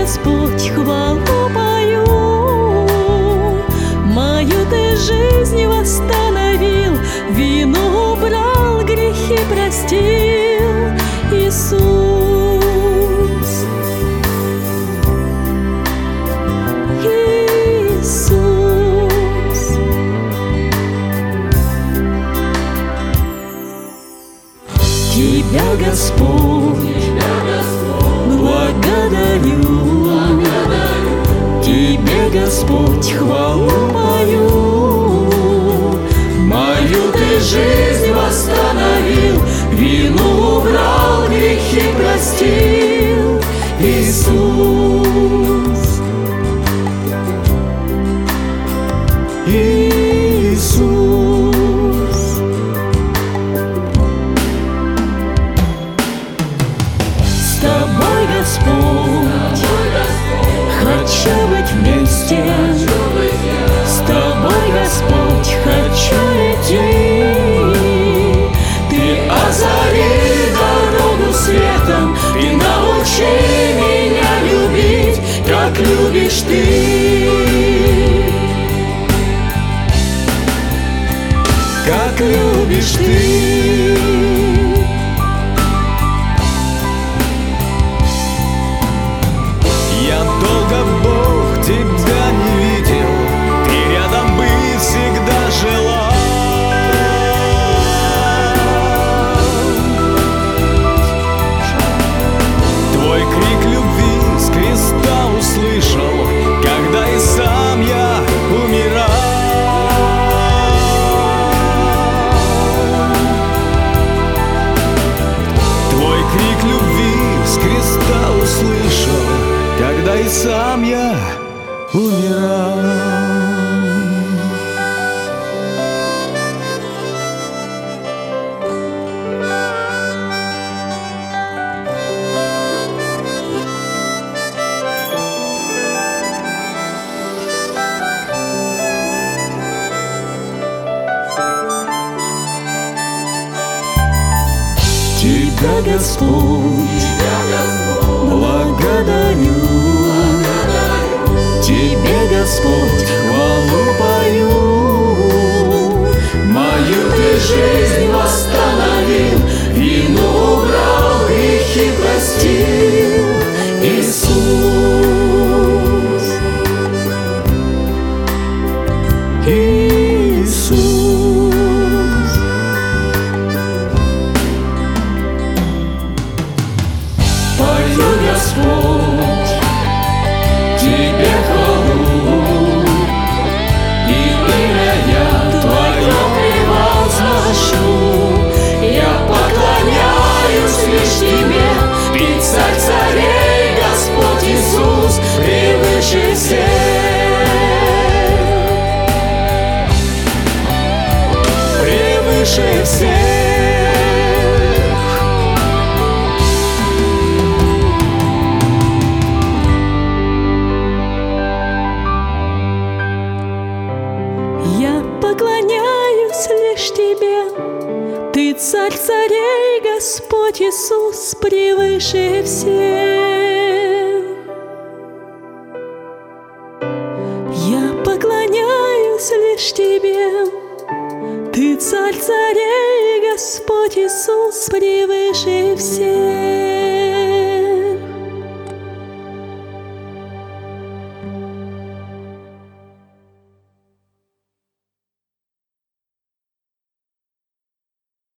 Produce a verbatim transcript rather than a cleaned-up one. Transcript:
Господь, хвалу пою. Мою Ты жизнь восстановил, вину убрал, грехи простил, Иисус. Иисус. Тебя, Господь, благодарю. Тебе, Господь, хвалу пою. Мою Ты жизнь восстановил, вину убрал, грехи простил, Иисус. Иисус. С Тобой, Господь, хочу быть вместе. С Тобой, Господь, хочу идти. Ты озари дорогу светом, Ты научи меня любить, как любишь Ты. Как любишь Ты. Я долго, Бог, Тебя не видел, Ты рядом быть всегда желал. Твой крик любви с креста услышал, когда и сам я умирал. Твой крик любви с креста услышал, когда и сам я умирал. Тебя, Господь, благодарю. Тебе, Господь, хвалу пою. Мою Ты жизнь восстановил, вину убрал, грехи простил, Иисус. Иисус. Пою, Господь, Тебе хвалу, и имя я Твое превозношу. Я поклоняюсь лишь Тебе, Ты царь царей, Господь Иисус, превыше всех, превыше всех. Я поклоняюсь лишь Тебе, Ты царь царей, Господь Иисус, превыше всех. Я поклоняюсь лишь Тебе, Ты царь царей, Господь Иисус, превыше всех.